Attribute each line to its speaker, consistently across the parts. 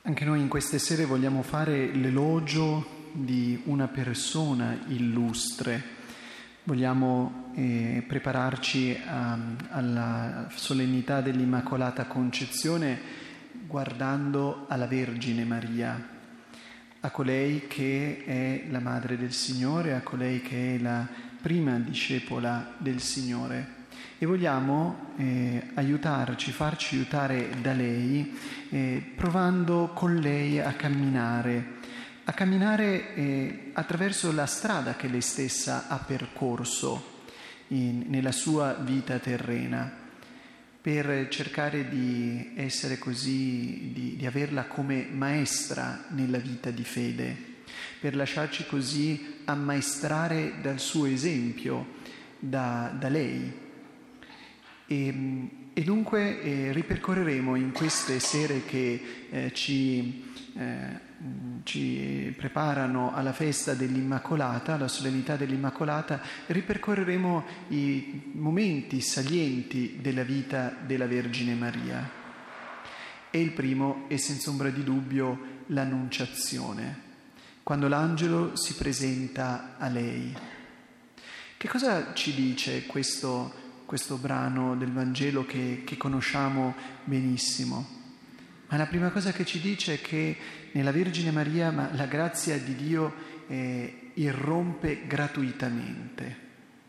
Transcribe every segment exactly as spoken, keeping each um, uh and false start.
Speaker 1: Anche noi in queste sere vogliamo fare l'elogio di una persona illustre. Vogliamo eh, prepararci a, alla solennità dell'Immacolata Concezione guardando alla Vergine Maria, a colei che è la Madre del Signore, a colei che è la prima discepola del Signore. E vogliamo eh, aiutarci, farci aiutare da lei, eh, provando con lei a camminare, a camminare eh, attraverso la strada che lei stessa ha percorso in, nella sua vita terrena, per cercare di essere così, di, di averla come maestra nella vita di fede, per lasciarci così ammaestrare dal suo esempio, da, da lei. E, e dunque eh, ripercorreremo in queste sere che eh, ci, eh, ci preparano alla festa dell'Immacolata, alla solennità dell'Immacolata, ripercorreremo i momenti salienti della vita della Vergine Maria. E il primo è senza ombra di dubbio l'Annunciazione, quando l'angelo si presenta a lei. Che cosa ci dice questo questo brano del Vangelo che, che conosciamo benissimo? Ma la prima cosa che ci dice è che nella Vergine Maria ma la grazia di Dio eh, irrompe gratuitamente,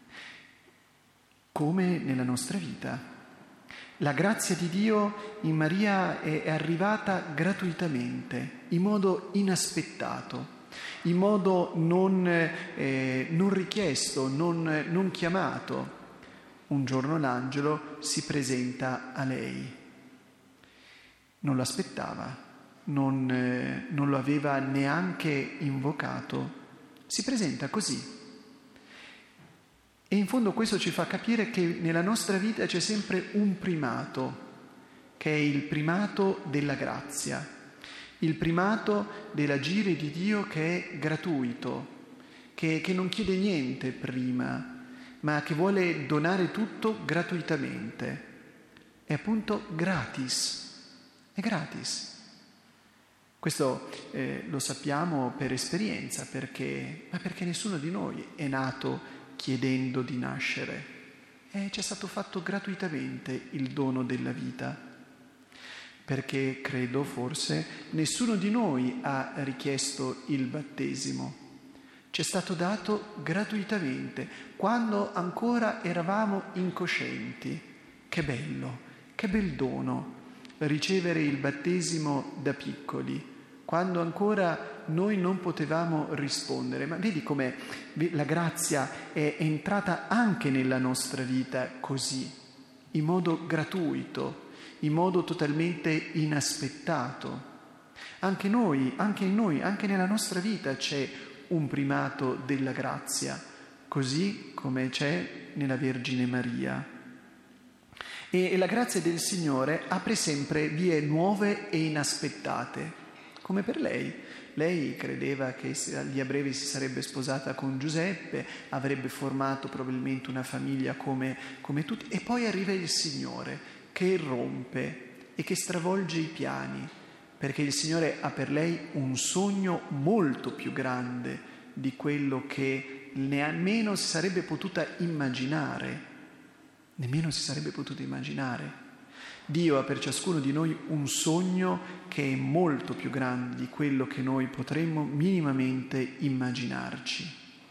Speaker 1: come nella nostra vita. La grazia di Dio in Maria è, è arrivata gratuitamente, in modo inaspettato, in modo non, eh, non richiesto, non, non chiamato. Un giorno l'angelo si presenta a lei. Non lo aspettava, non, eh, non lo aveva neanche invocato. Si presenta così. E in fondo questo ci fa capire che nella nostra vita c'è sempre un primato, che è il primato della grazia, il primato dell'agire di Dio che è gratuito, che, che non chiede niente prima, ma che vuole donare tutto gratuitamente. È appunto gratis, è gratis. Questo eh, lo sappiamo per esperienza, perché, ma perché nessuno di noi è nato chiedendo di nascere. E ci è stato fatto gratuitamente il dono della vita, perché credo forse nessuno di noi ha richiesto il battesimo. Ci è stato dato gratuitamente, quando ancora eravamo incoscienti. Che bello, che bel dono ricevere il battesimo da piccoli, quando ancora noi non potevamo rispondere. Ma vedi come la grazia è entrata anche nella nostra vita così, in modo gratuito, in modo totalmente inaspettato. Anche noi, anche in noi, anche nella nostra vita c'è un primato della grazia, così come c'è nella Vergine Maria. E la grazia del Signore apre sempre vie nuove e inaspettate, come per lei. Lei credeva che lì a breve si sarebbe sposata con Giuseppe, avrebbe formato probabilmente una famiglia come, come tutti, e poi arriva il Signore che irrompe e che stravolge i piani, perché il Signore ha per lei un sogno molto più grande di quello che nemmeno si sarebbe potuta immaginare, nemmeno si sarebbe potuta immaginare. Dio ha per ciascuno di noi un sogno che è molto più grande di quello che noi potremmo minimamente immaginarci.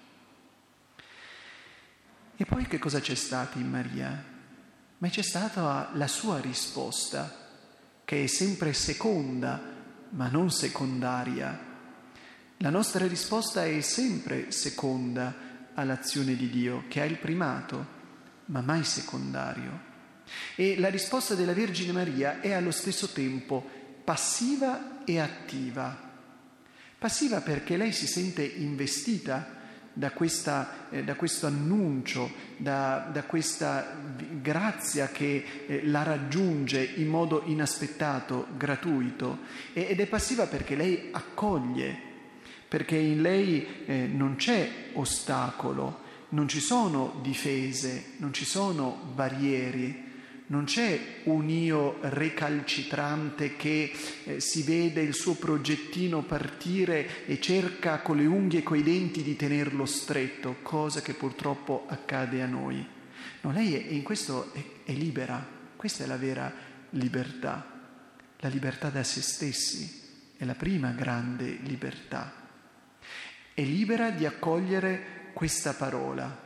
Speaker 1: E poi che cosa c'è stato in Maria? Ma c'è stata la sua risposta, che è sempre seconda, ma non secondaria. La nostra risposta è sempre seconda all'azione di Dio, che ha il primato, ma mai secondario. E la risposta della Vergine Maria è allo stesso tempo passiva e attiva. Passiva perché lei si sente investita da, questa, eh, da questo annuncio, da, da questa grazia che eh, la raggiunge in modo inaspettato, gratuito, e, ed è passiva perché lei accoglie, perché in lei eh, non c'è ostacolo, non ci sono difese, non ci sono barriere, non c'è un io recalcitrante che eh, si vede il suo progettino partire e cerca con le unghie e coi denti di tenerlo stretto, cosa che purtroppo accade a noi. No, lei è, in questo è, è libera, questa è la vera libertà, la libertà da se stessi, è la prima grande libertà. È libera di accogliere questa parola,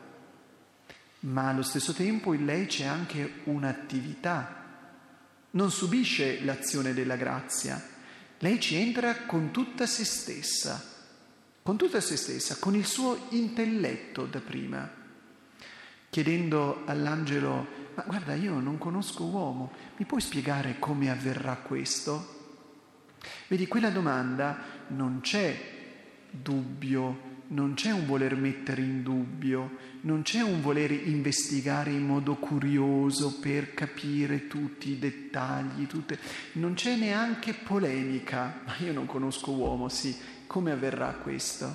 Speaker 1: ma allo stesso tempo in lei c'è anche un'attività. Non subisce l'azione della grazia, lei ci entra con tutta se stessa, con tutta se stessa, con il suo intelletto dapprima, chiedendo all'angelo: ma guarda, io non conosco uomo, mi puoi spiegare come avverrà questo? Vedi, quella domanda non c'è dubbio, non c'è un voler mettere in dubbio, non c'è un voler investigare in modo curioso per capire tutti i dettagli, tutte... non c'è neanche polemica. Ma io non conosco uomo, sì, come avverrà questo?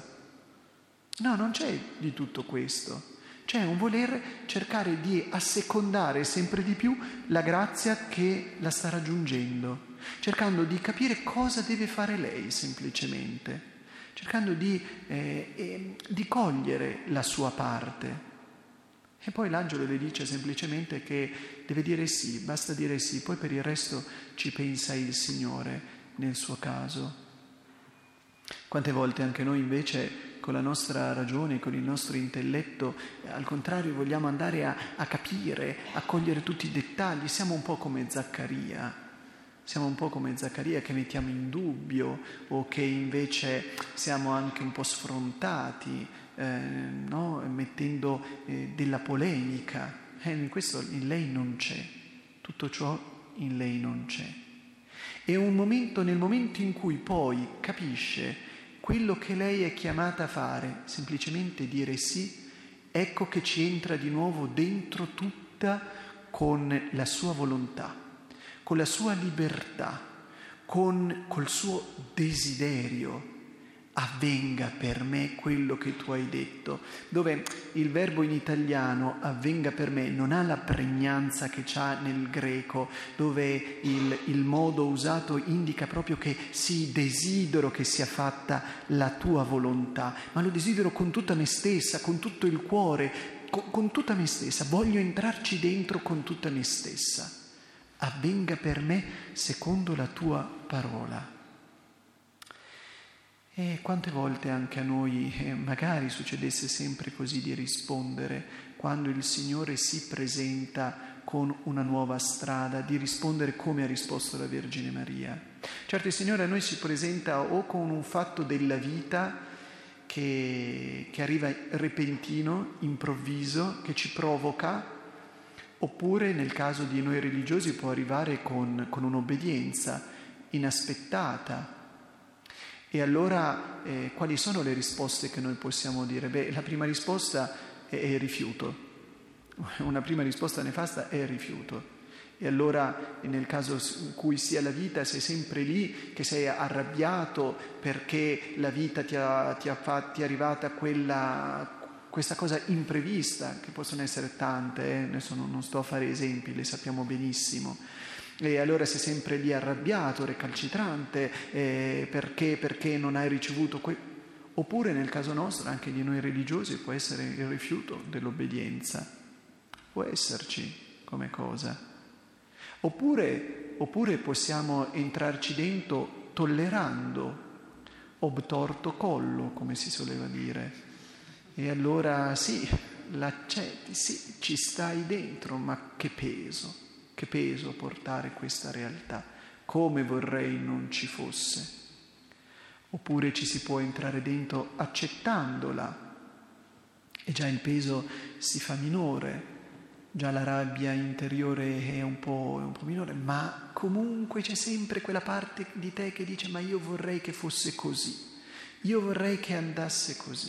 Speaker 1: No, non c'è di tutto questo. C'è un voler cercare di assecondare sempre di più la grazia che la sta raggiungendo, cercando di capire cosa deve fare lei semplicemente, cercando di, eh, eh, di cogliere la sua parte. E poi l'angelo le dice semplicemente che deve dire sì, basta dire sì, poi per il resto ci pensa il Signore nel suo caso. Quante volte anche noi invece con la nostra ragione, con il nostro intelletto, al contrario vogliamo andare a, a capire, a cogliere tutti i dettagli, siamo un po' come Zaccaria. Siamo un po' come Zaccaria che mettiamo in dubbio o che invece siamo anche un po' sfrontati, eh, no? mettendo eh, della polemica. Eh, in questo in lei non c'è, tutto ciò in lei non c'è. È un momento, nel momento in cui poi capisce quello che lei è chiamata a fare, semplicemente dire sì, ecco che ci entra di nuovo dentro tutta con la sua volontà, con la sua libertà, con col suo desiderio. Avvenga per me quello che tu hai detto, dove il verbo in italiano avvenga per me non ha la pregnanza che c'ha nel greco, dove il, il modo usato indica proprio che sì, desidero che sia fatta la tua volontà, ma lo desidero con tutta me stessa, con tutto il cuore, con, con tutta me stessa, voglio entrarci dentro con tutta me stessa. Avvenga per me secondo la tua parola. E quante volte anche a noi eh, magari succedesse sempre così di rispondere, quando il Signore si presenta con una nuova strada, di rispondere come ha risposto la Vergine Maria. Certo, il Signore a noi si presenta o con un fatto della vita che, che arriva repentino, improvviso, che ci provoca, oppure nel caso di noi religiosi può arrivare con, con un'obbedienza inaspettata. E allora eh, quali sono le risposte che noi possiamo dire? Beh, la prima risposta è, è il rifiuto. Una prima risposta nefasta è il rifiuto. E allora nel caso in cui sia la vita sei sempre lì che sei arrabbiato perché la vita ti ha, ti ha fatti arrivata quella, questa cosa imprevista, che possono essere tante, eh? Adesso non, non sto a fare esempi, le sappiamo benissimo. E allora sei sempre lì arrabbiato, recalcitrante, eh, perché, perché non hai ricevuto que... Oppure nel caso nostro, anche di noi religiosi, può essere il rifiuto dell'obbedienza, può esserci come cosa. Oppure, oppure possiamo entrarci dentro tollerando, obtorto collo, come si soleva dire. E allora sì, l'accetti, sì, ci stai dentro, ma che peso. Che peso portare questa realtà, come vorrei non ci fosse. Oppure ci si può entrare dentro accettandola e già il peso si fa minore, già la rabbia interiore è un po', è un po' minore, ma comunque c'è sempre quella parte di te che dice: ma io vorrei che fosse così, io vorrei che andasse così.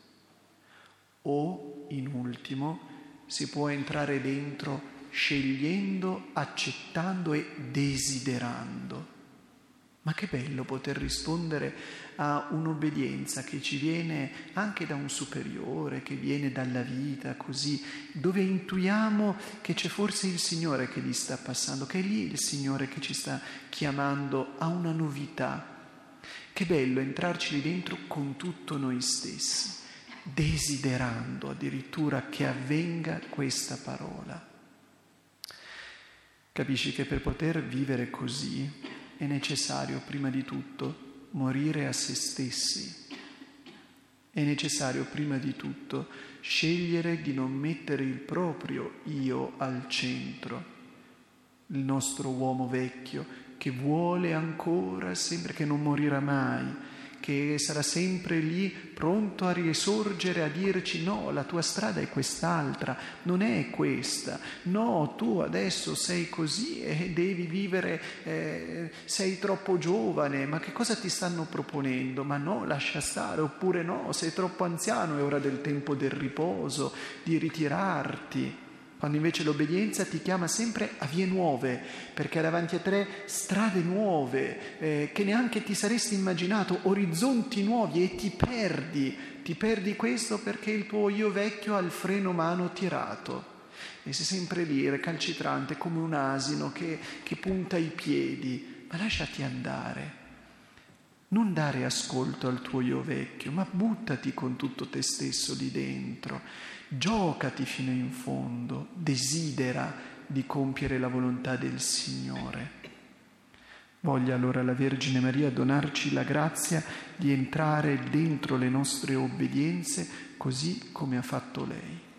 Speaker 1: O, in ultimo, si può entrare dentro scegliendo, accettando e desiderando. Ma che bello poter rispondere a un'obbedienza che ci viene anche da un superiore, che viene dalla vita, così, dove intuiamo che c'è forse il Signore che gli sta passando, che è lì il Signore che ci sta chiamando a una novità. Che bello entrarci lì dentro con tutto noi stessi, desiderando addirittura che avvenga questa parola. Capisci che per poter vivere così è necessario prima di tutto morire a se stessi. È necessario prima di tutto scegliere di non mettere il proprio io al centro, il nostro uomo vecchio che vuole ancora sempre, che non morirà mai, che sarà sempre lì pronto a risorgere, a dirci no, la tua strada è quest'altra, non è questa, no, tu adesso sei così e devi vivere, eh, sei troppo giovane, ma che cosa ti stanno proponendo? Ma no, lascia stare, oppure no, sei troppo anziano, è ora del tempo del riposo, di ritirarti. Quando invece l'obbedienza ti chiama sempre a vie nuove, perché ha davanti a te strade nuove, eh, che neanche ti saresti immaginato, orizzonti nuovi, e ti perdi, ti perdi questo perché il tuo io vecchio ha il freno mano tirato. E sei sempre lì, recalcitrante, come un asino che, che punta i piedi. Ma lasciati andare. Non dare ascolto al tuo io vecchio, ma buttati con tutto te stesso lì dentro. Giocati fino in fondo, desidera di compiere la volontà del Signore. Voglia allora la Vergine Maria donarci la grazia di entrare dentro le nostre obbedienze così come ha fatto lei.